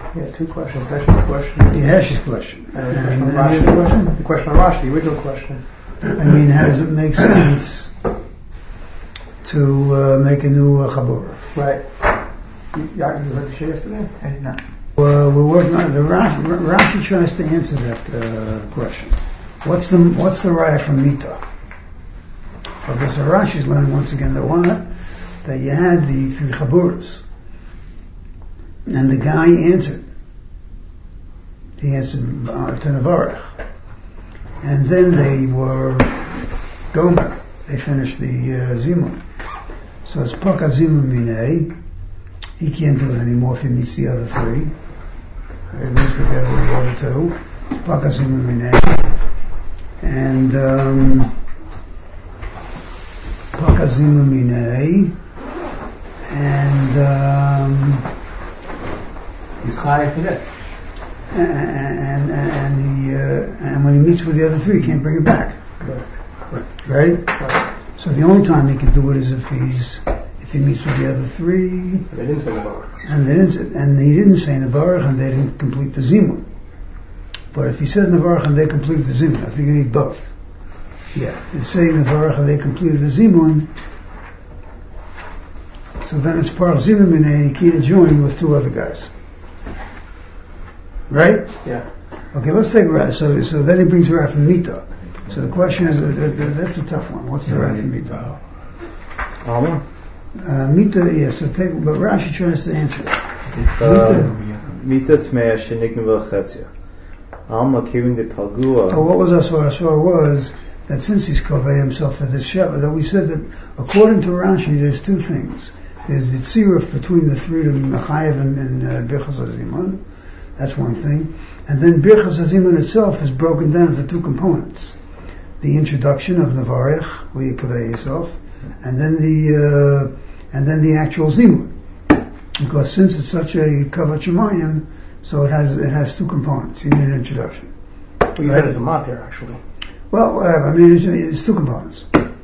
Yeah, two questions. Hesh's question. Yeah, Hesh's question. And the question on Rashi, the original question. I mean, how does it make sense to make a new Chabura? Right. You heard the share yesterday? I did not. We're working on the Rashi tries to answer that question. What's the raya from Mita? Okay, so Rashi's learning once again that you had the three Chaburas, and the guy answered. He answered to Nevarech, and then they were Gomer. They finished the Zimun. So it's Paka Zimun Minei. He can't do it anymore if he meets the other three. It meets together with the other two. It's Paka Zimun Minei. And Paka Zimun Minei. And he's chayav for this. And when he meets with the other three, he can't bring it back. Right? So the only time he can do it is if he meets with the other three. They didn't say Nevarech. And he didn't say Nevarech, and they didn't complete the Zimun. But if he said Nevarech and they completed the Zimun, I think you need both. Yeah. If saying Nevarech and they completed the Zimun, so then it's Par Zimun Minei, and he can't join with two other guys. Right? Yeah. Okay, let's take Rad. So then he brings Rad from Mita. So the question is, that's a tough one. What's the Rad from Mita? Mita, yeah. So but Rashi tries to answer it. Mita Tmea Sheniknu V'Chetzia. Alma Kivin de Palgua. So what was Aswar was that since he's Kovei himself for this Sheva, that we said that according to Rashi, there's two things. There's the tziruf between the three, the Mechayev and Birchas HaZimun. That's one thing. And then Birchas HaZimun itself is broken down into two components. The introduction of Nevarech, where you Kovei yourself, and then the actual Zimun. Because since it's such a Kavat Shemayim, so it has two components. You need an introduction. Well, you said it's a matir, actually. Well, whatever. I mean, it's two components.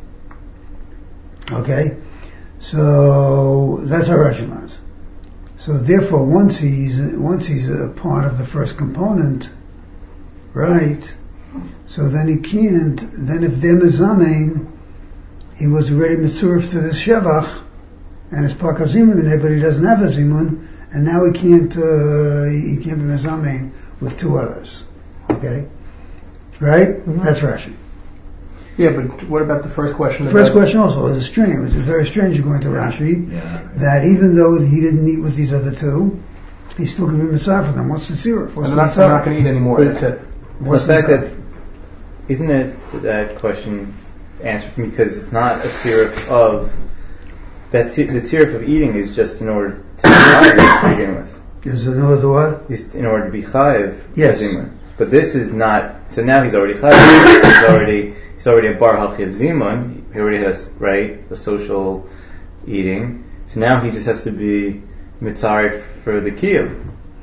Okay? So that's how Rashi learns. So therefore, once he's a part of the first component, right? So then he can't. Then if they're mezamein, he was already mitzurif to the shevach, and it's Paka Zimun in there, but he doesn't have a zimun, and now he can't be mezamein with two others. Okay, right? Mm-hmm. That's Rashi. Yeah, but what about the first question? The first question also is strange. Which is very strange according to Rashi, that even though he didn't eat with these other two, he's still going to be mitzvah for them. What's the tziruf? They're not going to eat anymore. That's it. What's the fact that isn't it that question answered because it's not a tziruf of that. The tziruf of eating is just in order to be chayiv to begin with. Is in order to what? Is in order to be chayiv. Yes. But this is not. So now he's already chayiv. He's already a bar halchiv zimun. He already has a social eating. So now he just has to be mitzari for the kiyuv.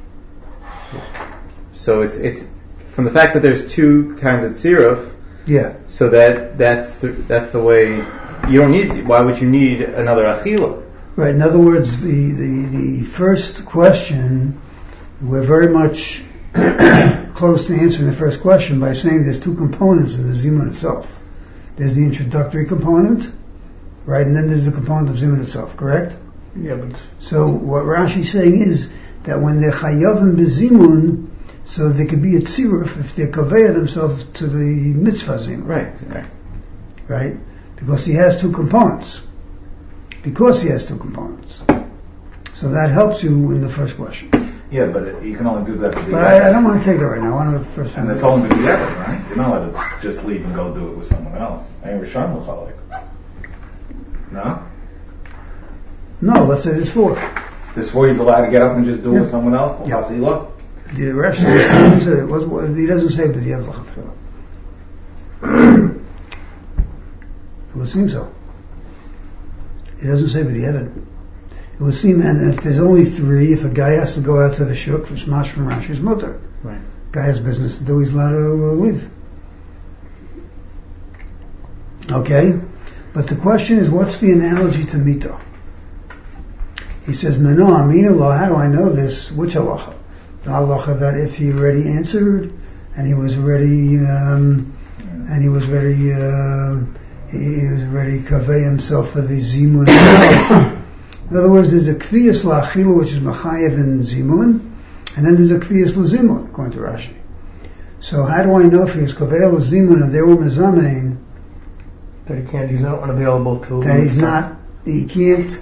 So it's from the fact that there's two kinds of tziruf. Yeah. So that's the way you don't need. Why would you need another achila? Right. In other words, the first question, we're very much close to answering the first question by saying there's two components in the zimun itself. There's the introductory component, right, and then there's the component of zimun itself. Correct? Yeah, but so what Rashi's saying is that when they're chayavim bezimun, so there could be a tziruf if they kaveya themselves to the mitzvah zimun. Right? Because he has two components. So that helps you in the first question. Yeah, but you can only do that for the But I don't want to take that right now. I want to first. And it's only the Yevon, right? You're not allowed to just leave and go do it with someone else. And you're Rishon L'chalik. No? No, let's say there's four. There's four he's allowed to get up and just do it with someone else? Yeah. The Rav said he doesn't say but the Yevon. It would seem so. He doesn't say but the Yevon. It would seem, and if there's only three, if a guy has to go out to the shuk for Shmash from Rashi's mutter, right? Guy has business to do, he's allowed to leave. Okay? But the question is, what's the analogy to Mita? He says, Meno Amina Lo, how do I know this? Which halacha? the halacha that if he already answered and he was already kaveh himself for the zimun. In other words, there's a kviyas la'achila which is machayev in zimun, and then there's a kviyas l'zimun according to Rashi. So how do I know if he was kaveh l'zimun, if they were mezamein, that he can't, he's not unavailable to. that he can't.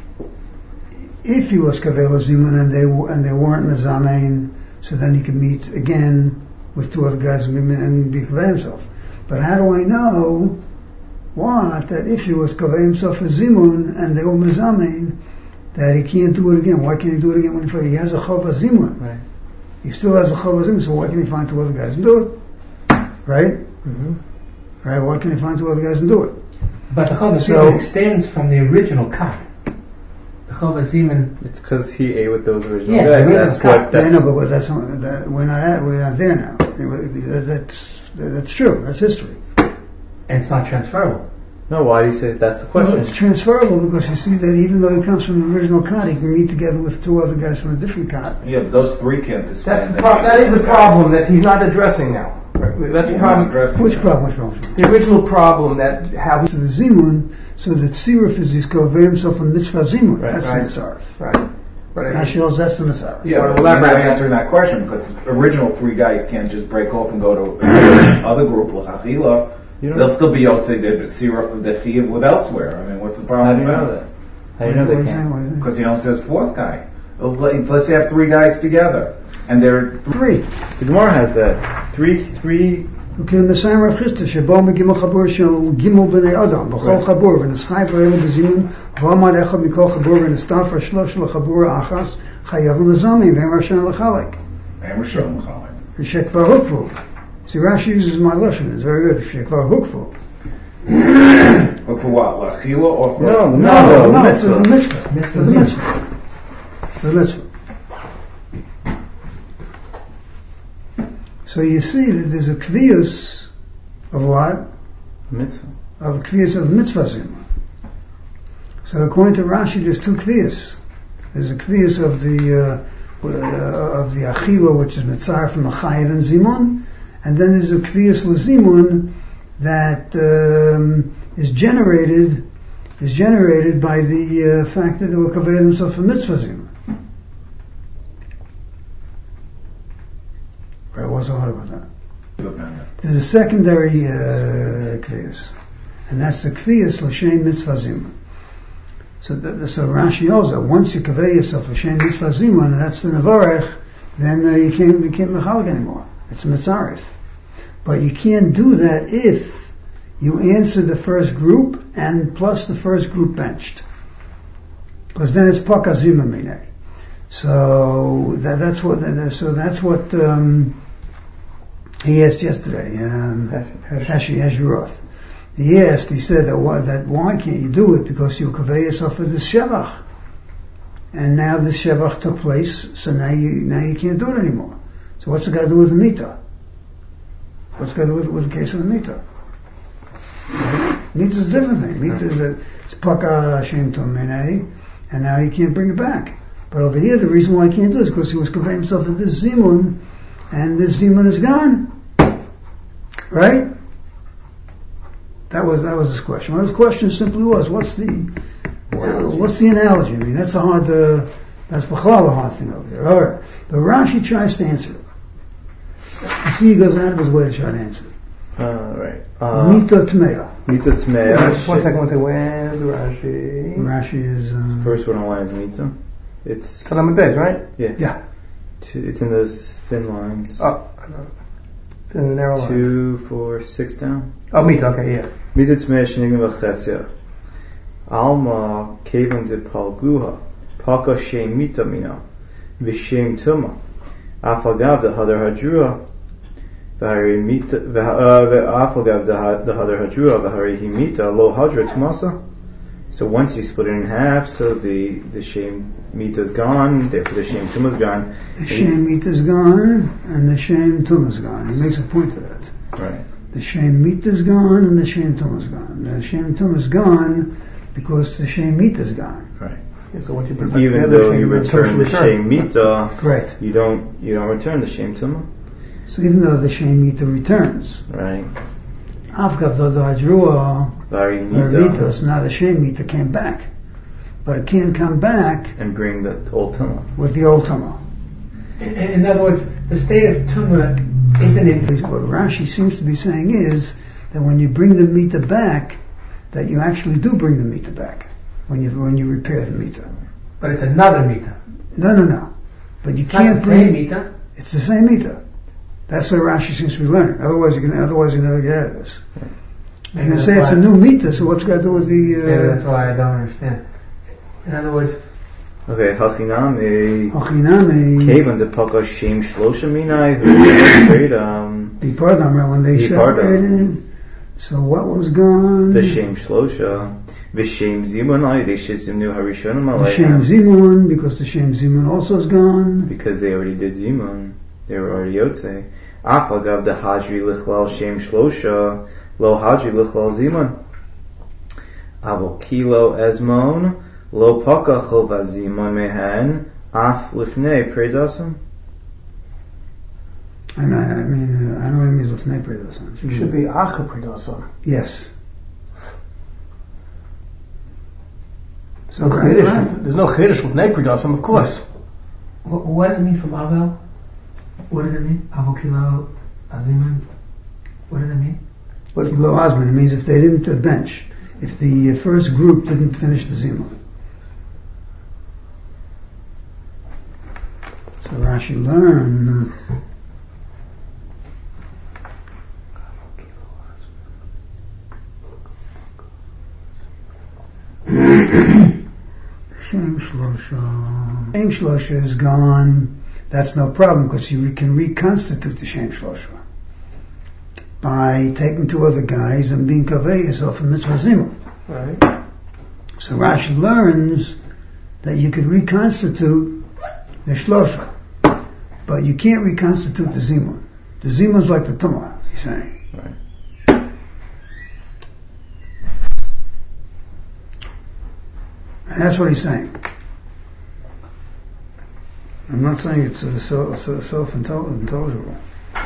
If he was kaveh l'zimun and they weren't mezamein, so then he could meet again with two other guys and be kaveh himself. But how do I know that if he was kaveh himself as zimun and they were mezamein, that he can't do it again? Why can't he do it again when he has a chav zimun? Right. He still has a chav zimun, so why can't he find two other guys and do it? Right? Mm-hmm. Right? Why can't he find two other guys and do it? But the chav zimun extends from the original cut. The chav zimun. It's because he ate with those original Yeah, guys. the That's original what. I know, but we're not there now. That's true. That's history. And it's not transferable. No, why do you say that's the Well, question? it's transferable because you see that even though he comes from the original cut, he can meet together with two other guys from a different cut. Yeah, but those three can't disband. That is a problem that he's not addressing now. Right? That's a problem. Which problem? The original problem that how So the zimun, so the tziruf is kaveh himself from mitzvah zimun. Right, That's right. the mitzvah. right. Rashiel's that's the mitzvah. Yeah, Well, but we're elaborate. not answering that question because the original three guys can't just break off and go to other group l'chachila. They'll still be yotzei the sirah of the chiyuv with elsewhere. I mean, what's the problem? How do you know that? How do you know What are they you saying? can't? What are you saying? Because he don't says fourth guy. Let's say have three guys together, and they're Three. The Gemara has that. Three. Okay, Messiah Rav Chisda, שבו מגימו חבור של גימו בני אדם, בכל חבור, ונסחי ואלה בזימון, ועמד אחד מכל חבור, ונסתף שלוש של החבור האחס, חייבים לזמים, והם רשאים לחלק. and we're showing l'chalim. ושכבר הוקפו. See, Rashi uses my lashon, it's very good, שכבר הוקפו. Look for what? L'achila or for? No, No, it's the mitzvah. It's the mitzvah. It's the mitzvah. So you see that there's a kviyus of what? Mitzvah. Of a kviyus of mitzvah zimah. So according to Rashi, there's two kviyus. There's a kviyus of the achila, which is mitzvah from a chayiv and zimun, and then there's a kviyus l'zimun that is generated by the fact that they were kaveh themselves for mitzvah zimah. Right, what's so hard about that? There's a secondary kviyus, and that's the kviyus l'shem mitzvah zimah. So Rashi knows that once you kaveh yourself l'shem mitzvah zimah, and that's the nevarech, then you can't mechalik anymore. It's a mitzaref. But you can't do that if you answer the first group and plus the first group benched, because then it's paka zimah minei. So that's what he asked yesterday. Heshi Roth. He said that why can't you do it? Because you kaveh yourself with this shevach, and now this shevach took place, so now you can't do it anymore. So what's it got to do with the mita? What's it got to do with the case of the mita? Mita is a different thing. Mita is it's paka shem tomenei, and now you can't bring it back. But over here, the reason why I can't do it is because he was kaveh himself in this zimun, and this zimun is gone. Right? That was his question. Well, his question simply was, what's the analogy? I mean, that's that's b'chlal a hard thing over here. All right. But Rashi tries to answer it. You see, he goes out of his way to try to answer it. Right. Mita Tmeya. Mita Tmeya. One second. Where's Rashi? Rashi is... First one on line is Mita. It's... Kalam bed, right? Yeah. It's in those thin lines. Oh, it's in the narrow line. 2, 4, 6 down. Oh, Mita, okay, yeah. Mita Tmeya shenigim v'chetzia. Alma kevan de palguha. Paka shem mita mina. V'shem tuma. Afagav de hadar hadrua. Afagav de hadar hadrua. V'hari mita lo hadra tumasa. So once you split it in half, so the shem mita is gone, therefore the shem tuma is gone. The shem mita is gone, and the shem tum is gone. He makes a point of that. Right. The shem mita is gone, and the shem tum is gone. The shem tum is gone because the shem mita is gone. Right. So once you put it back even together, though you the return the Shem Mita, Correct. you don't return the Shem Tumah. So even though the Shem Mita returns, Right. Avgav Dodo Hajrua, Vari Mita, so now the Shem Mita came back. But it can't come back and bring the old Tumah. with the old Tumah. In other words, the state of Tumah isn't in. What Rashi seems to be saying is that when you bring the Mita back, that you actually do bring the Mita back when you repair the Mita. But it's another Mita. No. But you It's not can't the bring same Mita. It's the same Mita. That's what Rashi seems to be learning. Otherwise, you never get out of this. You're going to say it's a new Mita, so what's got to do with Maybe the... that's why I don't understand. In other words, Okay, Hachiname. Hachiname. Kevan de Paka Shem Shlosha Minai, who Bipardim, when they separated. So what was gone? the Shem Shlosha. Vishem Zimonai, they Shizimnu Harishonim The Shem Zimun, because the Shem Zimun also is gone. because they already did Zimun. They were already Yotze. Afagav the Hajri Lichlal Shem Shlosha, Lo Hajri Lichlal Zimun. Avo Kilo Esmon, Lo Paka Chova Zimun Mehen, Af Lifnei Predasam. I know what it means of Nepri. It should be Acha Pridasa. Yes. There's no Chiddush with Nei Pridasam, of course. what does it mean from Avel? What does it mean? Avokilo Aziman? What does it mean? Kilo Azman, it means if they didn't bench, if the first group didn't finish the Zimun. So Rashi learned Shem Shlosha is gone. That's no problem because you can reconstitute the Shem Shlosha by taking two other guys and being kaveh yourself in mitzvah zimun. Right. So Rashi learns that you can reconstitute the Shlosha, but you can't reconstitute the zimun. The zimun's like the tumah, he's saying. Right. And that's what he's saying. I'm not saying it's self-intelligible.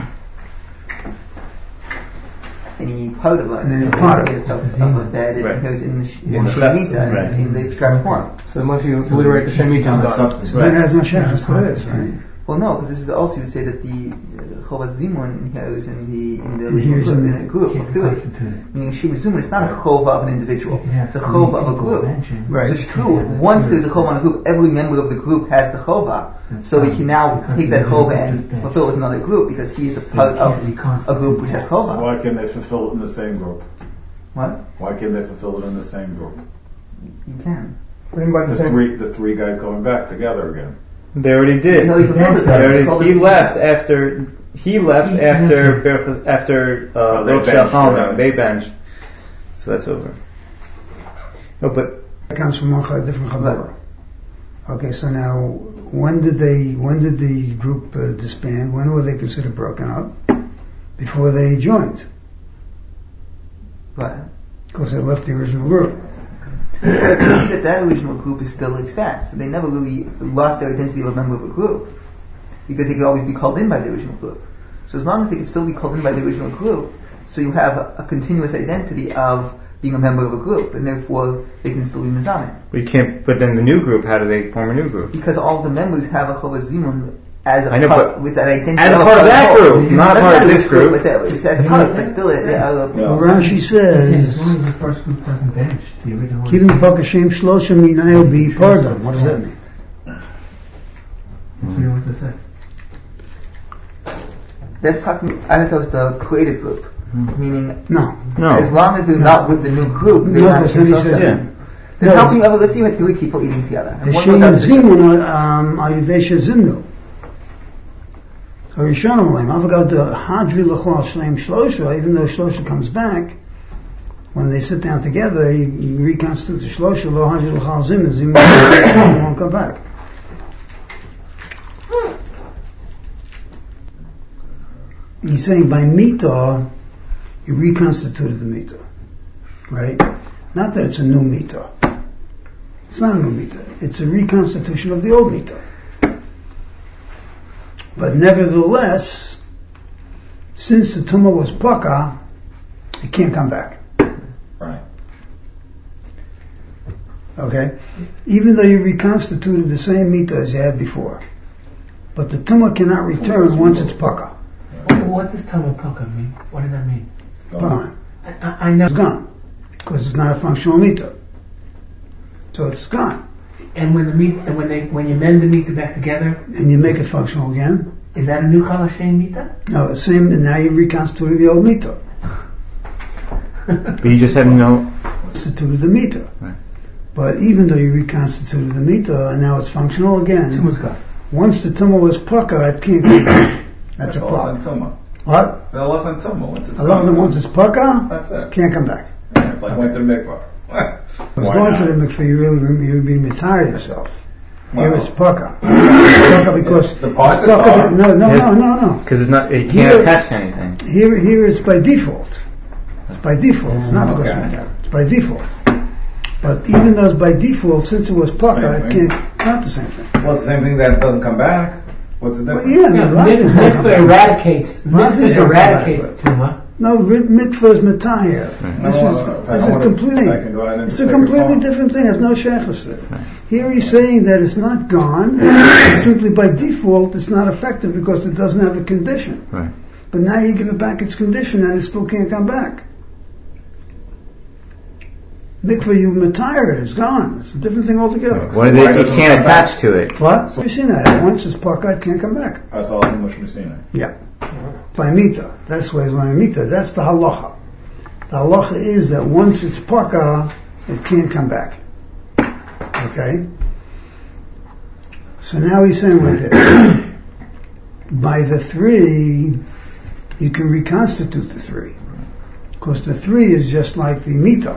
Any part of it. Any part of it. It's of a bed, it Right. goes in the In the Shemitah, right. in the extract form. So once you obliterate the Shemitah, God. So that has no shaykhs to this, right? Well, no, because this is also you would say that the Chovas Zimun inheres in the Inheres group, in in a group of three. Meaning Shiva Zimun, it's not a chova of an individual; it's a chova of a group. Right. So it's true. Once there's a chova on a group, every member of the group has the chova. So we can now take that chova and fulfill it with another group because he is a part of a group which has chova. Why can't they fulfill it in the same group? What? Why can't they fulfill it in the same group? You can. What do you mean by the same? The three guys going back together again. They already did. No, he fulfilled it. He left after Rosh Hashanah. They benched, so that's over. No, but That comes from a different chavara. Okay, so now when did the group disband? When were they considered broken up? Before they joined, Right. because they left the original group. But you see that original group is still extant, so they never really lost their identity of a member of a group, because they could always be called in by the original group. So as long as they could still be called in by the original group, so you have a continuous identity of being a member of a group, and therefore they can still be mizamen. we can't. But then the new group, how do they form a new group? Because all of the members have a chovas zimun as a I know, part, but with that identity. as a part of that group, not a part of this group. It's as a part, but still Well, Rashi As says, long as the first group doesn't bench the original "Kilim pakashem shlosha minayu bi pardon." What does that mean? That's what he wants to say. That's talking. I thought that was the created group, meaning No. as long as they're not with the new group, they're No, not because then he says, Yeah. They're No, helping others. Let's see what three people eating together. And the one goes out Shem to the Zimun al Yidei Shezimnu. Harishonim Aleim. I forgot the Hadri L'chol Shleim Shlosha. Even though Shlosha comes back, when they sit down together, you reconstitute the Shlosha. Lo Hadri L'chol Zimun. Zimun won't come back. He's saying by Mita, you reconstituted the Mita, right? Not that it's a new Mita. It's not a new mita. It's a reconstitution of the old mita. But nevertheless, since the tumah was paka, it can't come back. Right. Okay? Even though you reconstituted the same mita as you had before. But the tumah cannot return once it's paka. What does Tama Paka mean? What does that mean? Gone. I know. It's gone. Because it's not a functional mita. So it's gone. And when the meat, and when you mend the mita back together, And you make it functional again. is that a new Chalashem mita? No, the same, and now you reconstituted the old mita. But you just have no. Reconstituted the mita. Right. But even though you reconstituted the mita, and now it's functional again, Tuma's gone. once the tumah was paka, it can't come back. That's a problem. Tumah. What? The Allah and Tumah. Once it's Allah, gone, once it's paka, that's it. can't come back. Yeah, it's like going to the mikvah. Because going to the mikveh, you'll be mitzvah yourself. Here it's paka. Paka because The parts it's are paka. gone. No. Because it's not. It Here- can't attach to anything. Here it's by default. It's by default. It's not because Okay. of that. It's by default. But even though it's by default, since it was paka, Same it thing. can't. It's not the same thing. Well, it's the same thing that doesn't come back. What's the But difference? yeah, no, lots of things don't come Mikveh back. eradicates. Lots of things Mikveh don't come back, eradicates but- Tuma. No, mikvah is matayir. This is a completely. I can go ahead and It's take a your completely phone. different thing. It's no shaykhus there. Here he's saying that it's not gone. Simply by default, it's not effective because it doesn't have a condition. Right. But now you give it back its condition and it still can't come back. Mikvah, you matire it. It's gone. It's a different thing altogether. What is why it? You doesn't it can't come back? attach to it. What? So you've seen that. Once it's paka, it can't come back. That's all the Mush Messina. Yeah. By mita. That's why it's by mita. That's the halacha. The halacha is that once it's paka, it can't come back. Okay? So now he's saying like this. By the three, you can reconstitute the three. Because the three is just like the mita.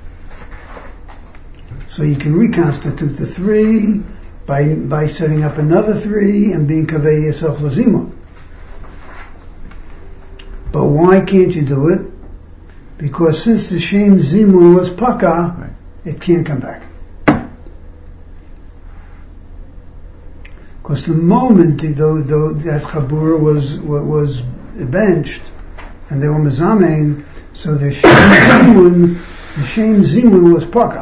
So you can reconstitute the three by setting up another three and being kaveh yourself lazimun. But why can't you do it? Because since the Shem Zimun was paka, Right. it can't come back. Because the moment that Chabura was benched and they were mezamein, so the Shem Zimun was paka.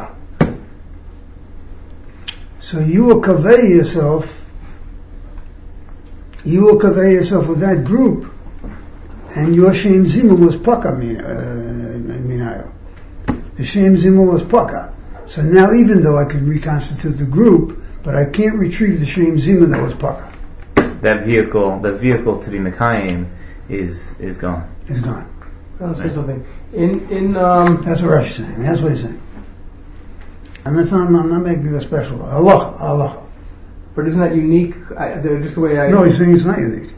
So you will kaveh yourself with that group. And your Shem Zimun was paka minayo. The Shem Zimun was paka. So now even though I could reconstitute the group, but I can't retrieve the Shem Zimun that was paka. That vehicle to be Mekayim is gone. It's gone. I'll say something. In That's what Rashi is saying. That's what he's saying. I'm not making it a special. Allah. but isn't that unique? Just the way I. No, he's saying it's not unique.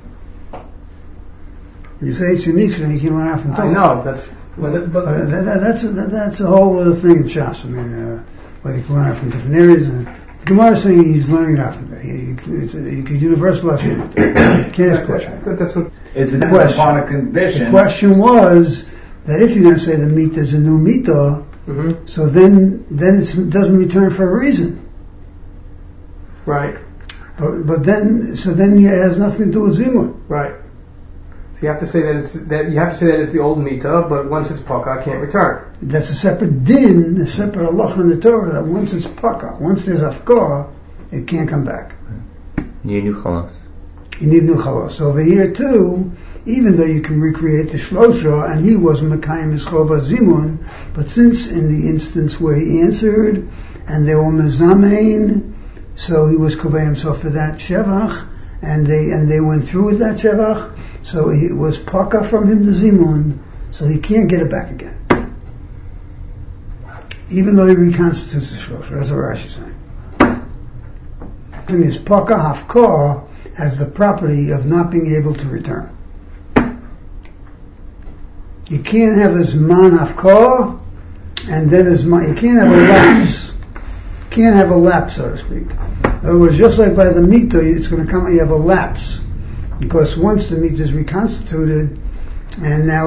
You say it's unique, so you can learn out from I Torah. know that's. But That's a whole other thing in Shas. I mean, whether you can learn it from different areas. And the Gemara is saying he's learning it out from there. It's a universal lesson. Can't ask question. that's what. It's a The different question. upon a condition. The question was that if you're going to say the mita is a new mita, Mm-hmm. so then it doesn't return for a reason. Right. But then it has nothing to do with zimun. Right. So you have to say that it's the old mita, but once it's paka, I can't return. That's a separate din, a separate halacha in the Torah that once it's paka, once there's afkar, it can't come back. You new chalas. You need new chalos. So over here too, even though you can recreate the shlosha, and he was mekayim mischova zimun, but since in the instance where he answered, and they were mezamein, so he was kovei himself for that shevach, and they went through with that shevach, so it was paka from him to zimun, so he can't get it back again. Even though he reconstitutes the shlosha, that's what Rashi is saying. The thing is, paka hafkar has the property of not being able to return. You can't have a zman hafkar, and then you can't have a lapse. You can't have a lapse, so to speak. In other words, just like by the mita, it's going to come. You have a lapse because once the mita is reconstituted, and now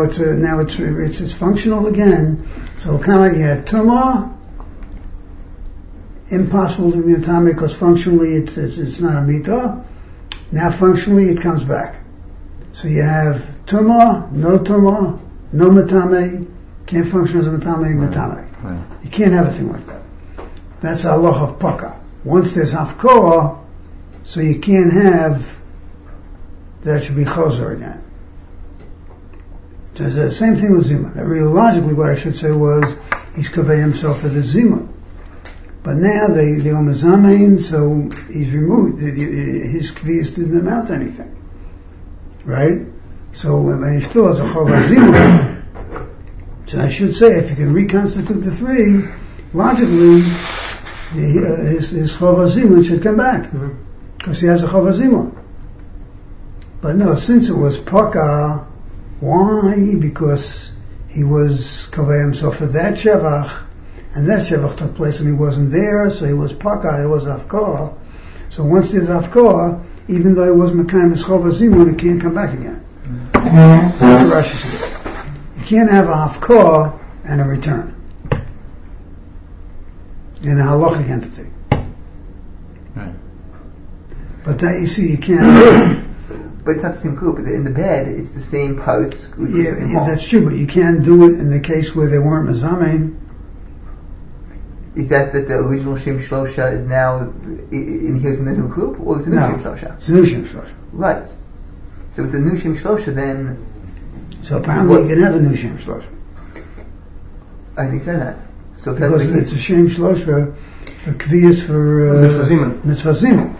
it's functional again. So kind of like you had tumah impossible to be Matame because functionally it's not a Mita. Now functionally it comes back. So you have Tumah, no Matame, can't function as a Matame. Right. You can't have a thing like that. That's Allah of Paka. Once there's Hafkoah, so you can't have that should be Choser again. So it's the same thing with Zimun. Really logically what I should say was he's Kaveh himself for the Zimun. But now they are Mazamein, so he's removed. His Kviyas didn't amount to anything. Right? So he still has a Chovah Zimun. So I should say, if you can reconstitute the three, logically, his Chovah Zimun should come back. Because he has a Chovah Zimun. But no, since it was Paka, why? Because he was Kaveh himself for that Shevach, and that Shevach took place and he wasn't there, so he was Paka, he was Afkar. So once there's Afkar, even though he was Mekayim his Chovah Zimun, he can't come back again. That's what Rashi says. You can't have a Afkar and a return in a halachic entity. Right. But that, you see, you can't. But it's not the same group. In the bed, it's the same parts. Yeah, that's true, but you can't do it in the case where they weren't Mazamein. Is that the original Shem Shlosha is now here's in the new group, or is it a new Shem Shlosha? It's a new Shem Shlosha. Right. So if it's a new Shem Shlosha, then... So apparently you can have a new Shem Shlosha. I think so that. So if because that's it's a Shem Shlosha for Kviyas for... Mitzvah Zimun. Mitzvah Zimun.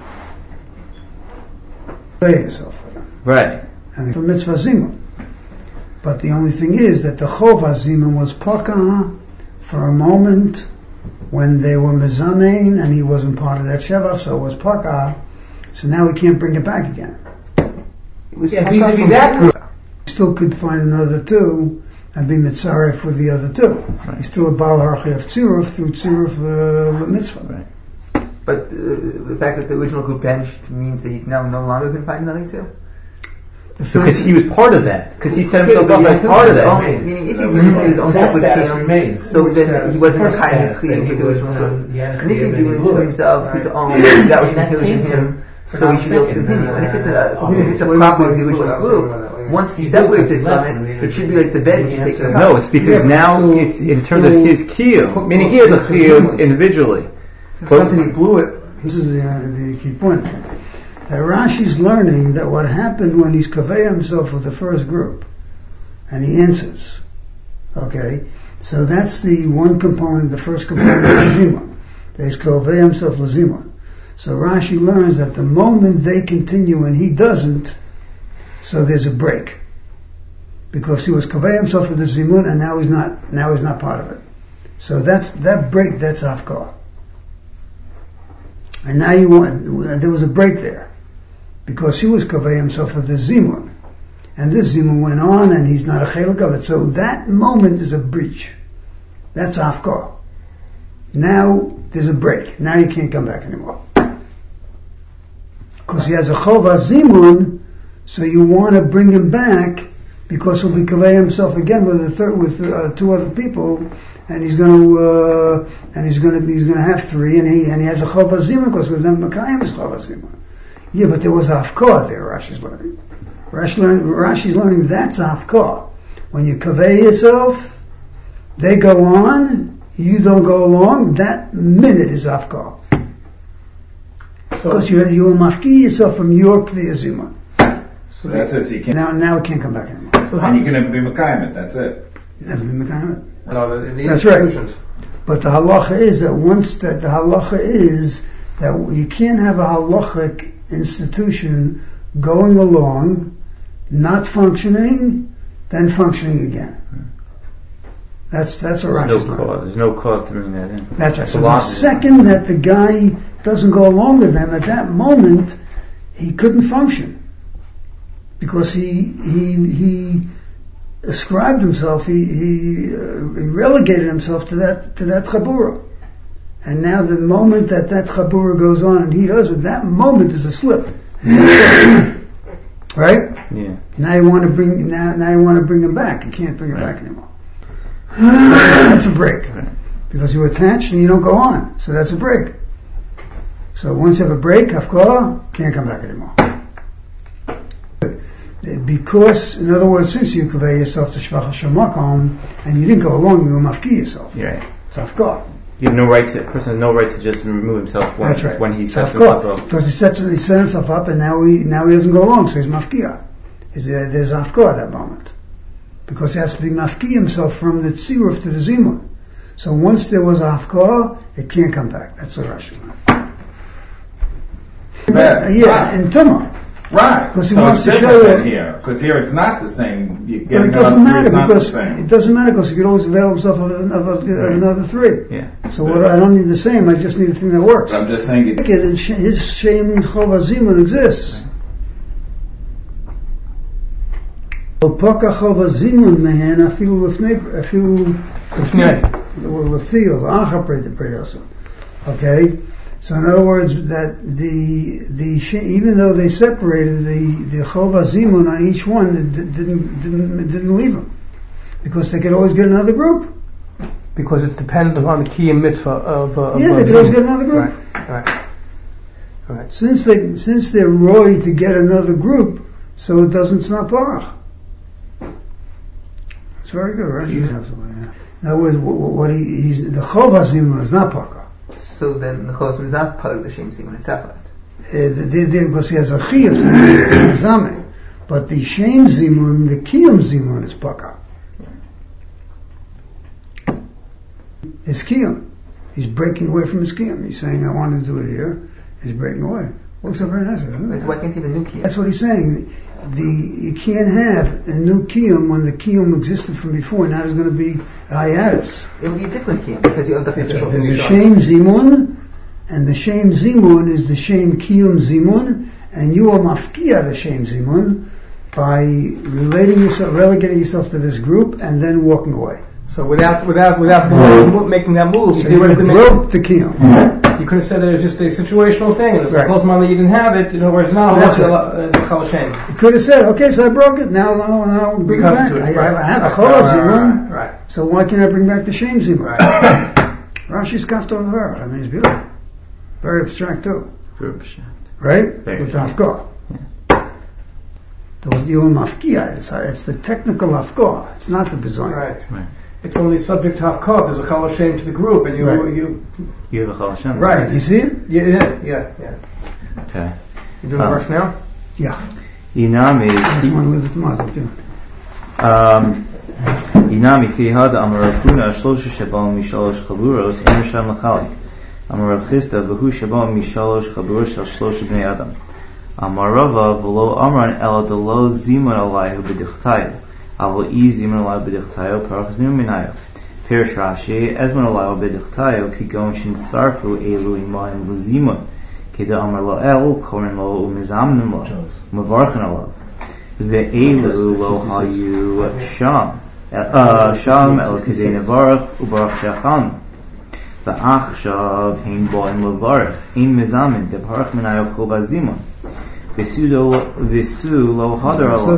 Obey yourself. Right. And for Mitzvah Zimun. But the only thing is that the Chovah Zimun was Paka for a moment when they were Mezamein and he wasn't part of that Shevach, so it was Paka. So now we can't bring it back again. It was vis-a-vis that group. He still could find another two and be Mitzaref for the other two. Right. He's still a Baal Harchi of Tzuruf through Tzuruf Mitzvah. Right. But the fact that the original group benched means that he's now no longer going to find another two? Because he was part of that. Because he set himself up as part of that. Meaning, if he really his own separate camp, remains. so then he wasn't a kind of clear with the original group. And if he really to himself his own, that was infusing him, so he should be able to continue. And if it's a property of the original group, once he separates it from it, it should be like the bed which is taken apart. No, it's because now it's in terms of his kiyum. Meaning he has a kiyum individually. Something he blew it. This is the key point. That Rashi's learning that what happened when he's Kaveh himself with the first group, and he answers. Okay? So that's the one component, the first component of Zimun. That he's Kaveh himself with Zimun. So Rashi learns that the moment they continue and he doesn't, so there's a break. Because he was Kaveh himself with the Zimun and now he's not part of it. So that break, that's Afkar. And now there was a break there. Because he was Kaveh himself with the Zimun. And this Zimun went on and he's not a Chelik of it. So that moment is a breach. That's Afkar. Now there's a break. Now you can't come back anymore. Because he has a Chovah Zimun, so you want to bring him back because he'll be Kaveh himself again with two other people, and he's going to have three, and he has a Chovah Zimun because it was never Mekayim his Chovah Zimun. Yeah, but there was Afkar there, Rashi's learning. Rashi's learning that's Afkar. When you Kaveh yourself, they go on, you don't go along, that minute is Afkar. Because you were mafki yourself from your Kviyah Zimun. So that's it, so you can't... Now it can't come back anymore. So and you can never be Mekayim, that's it. Never be Mekayim. No, the That's institutions. Right. But the halacha is that you can't have a halachic institution going along, not functioning, then functioning again. That's a Rashi's learning. There's no cause to bring that in. That's right. So the second that the guy doesn't go along with them, at that moment, he couldn't function. Because he ascribed himself, he relegated himself to that chabura. And now the moment that chabura goes on and he does it, that moment is a slip. Right? Yeah. Now you want to bring him back. You can't bring him back anymore. That's a break. Right. Because you attach and you don't go on. So that's a break. So once you have a break, hafkah, can't come back anymore. Because, in other words, since you convey yourself to Shvach HaShamakom, and you didn't go along, you mafki yourself. You're right. It's hafkah. You have no right to. A person has no right to just remove himself when, That's right. when he sets hafkah. himself up. Because he set himself up, and now he doesn't go along, so he's mafkiya. There's hafkah at that moment. Because he has to be mafki himself from the tziruf to the zimun. So once there was a hafkah, it can't come back. That's the Rashi. In Tumah. Right. Because he so wants it's to show different you. here. Because here it's not the same. But it doesn't matter because he can always avail himself of another three. Yeah. So what I don't need the same. I just need a thing that works. I'm just saying His shem chova zimun exists. Poka chova zimun mehen afilu lefnei. Okay. So in other words, that even though they separated the chova zimun on each one, it didn't leave them, because they could always get another group. Because it's dependent upon the key and mitzvah of they could always get another group. Right. Since they're roy to get another group, so it's not parach. It's very good, right? In other words, the chova zimun is not parach. So then the chosm is not part of the shem zimun itself. Because he has a chiyuv to examine, but the shem zimun, the kiyum zimun, is paka. It's kiyum. He's breaking away from his kiyum. He's saying, "I want to do it here." He's breaking away. Works out very nicely, doesn't it? So why can't he have a new kiyum? That's what he's saying. You can't have a new kiyum when the kiyum existed from before. Now there's going to be a hiatus. It will be a different kiyum because you have the official There's a shem zimun, and the shem zimun is the shem kiyum zimun, and you are mafkiya the shem zimun by relegating yourself to this group and then walking away. So without making that move, so you broke the kiyum. You could have said it was just a situational thing, and it was a close moment that you didn't have it. Whereas now That's chal shem. You could have said, "Okay, so I broke it. Now bring it back. I have a chol zimun, right. So why can't I bring back the shem zimun?" Right. Rashi's kafta over. I mean, it's beautiful, very abstract too. Very abstract. Right? Very With the hafkah. Those you mafkiya. It's the technical hafkah. It's not the bizoyin. Right. It's only subject to hafkah. There's a chal shem to the group, and you have a chal shem. Right. You see it? Yeah. Okay. You doing the verse now? Yeah. Inami. I just want to leave it to Mazel too. Inami fi hada amar Rabuna shlosha shebal mishalosh chaburos in Risham lachalik. Amar Rav Chisda v'hu shebal mishalosh chaburos shel shlosha bnei Adam. Amar Rava v'lo amran ela delo zimun alayhu b'dichtayu. Avo I zimun alayhu b'dichtayu parach zimun minayu. Pirish Rashi ezmun alayhu b'dichtayu kigon shin sarfu elu imayim l'zimun. Kida amar lo el korin lo umizamnim lo mavarchin alav. Ve'elu lo hayu sham. Sham el kedei nevarach ubarach shachan. Va'achshav hein bo'im levarach in mizamin deparach minayu chova zimun. Visu lo hadar alav.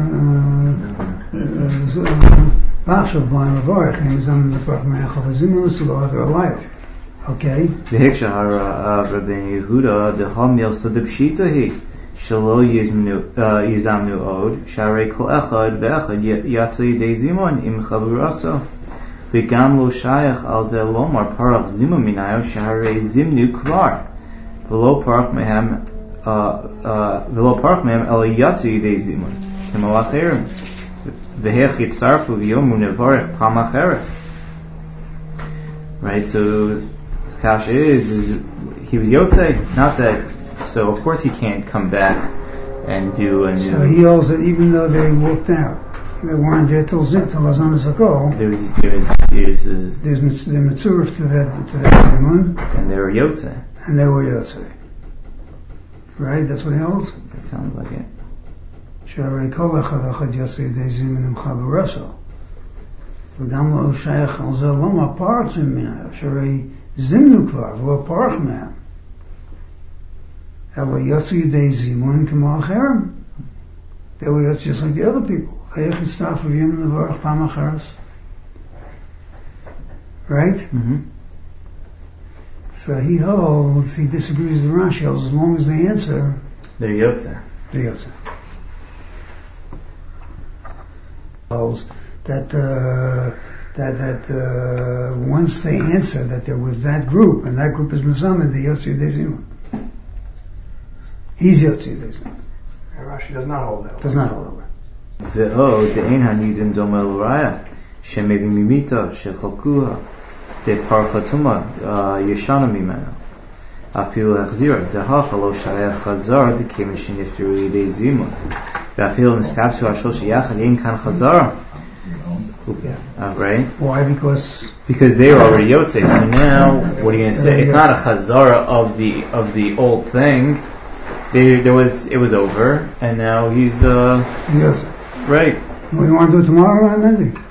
Va'achshav bo'im levarach in mizamin deparach minayu chova zimun visu lo hadar alav. Okay. V'hiksha hara Rabbeinu Yehuda deham yelsa debshita hi. Shelo yizamnu od, sharei kol echad ve'echad yatsa yidei zimon im chavuraso. V'gam lo shayach al ze lomar parach zimon minayo sharei zimnu kvar. V'lo parach mehem ela yatsa yidei zimon. Kemo acherim. V'hech yitzarfu v'yomu nevarech pam acheres. Right, so his kasha is he was Yotzei, not that. So of course he can't come back and do a new. So he holds that even though they worked out, they weren't there till Azan Zakol. There's the Mitzurif to that Zimun. And they were Yotzei. And they were Yotzei. Right? That's what he holds? That sounds like it. Sharei kol echad echad Yotzei dei Zimun im Chavuraso. וגם לא שייך על זה לא מהפרצים מנהל, שהרי זימנו כבר, ולא פרח מהם. אלא יוצא ידי זימון כמו אחרים. They were just like the other people. איך הצטרפו ויום לברך פעם אחרת? Right? Mm-hmm. So he disagrees with Rashi, holds as long as they answer, They're Yotze. the Yotze. Holds that once they answer that there was that group, and that group is Mezamed, the Yotze Dezima. He's Yotze Dezima. Rashi does not hold that. Does not hold over. Ve'o de'ein hanidim doma l'raya shemevi mimita shechalkuha de'parchatuma yeshana mimena afilu achzira dehacha lo shayach chazar de'kim shenifteru yidei zimun ve'afilu niskapsu ashol sheyachad ein kan chazar. Right? Why? Because they were already Yotze. So now, what are you going to say? It's not a chazara of the old thing. It was over, and now he's Yotze. Right. What do you want to do tomorrow, Mendy?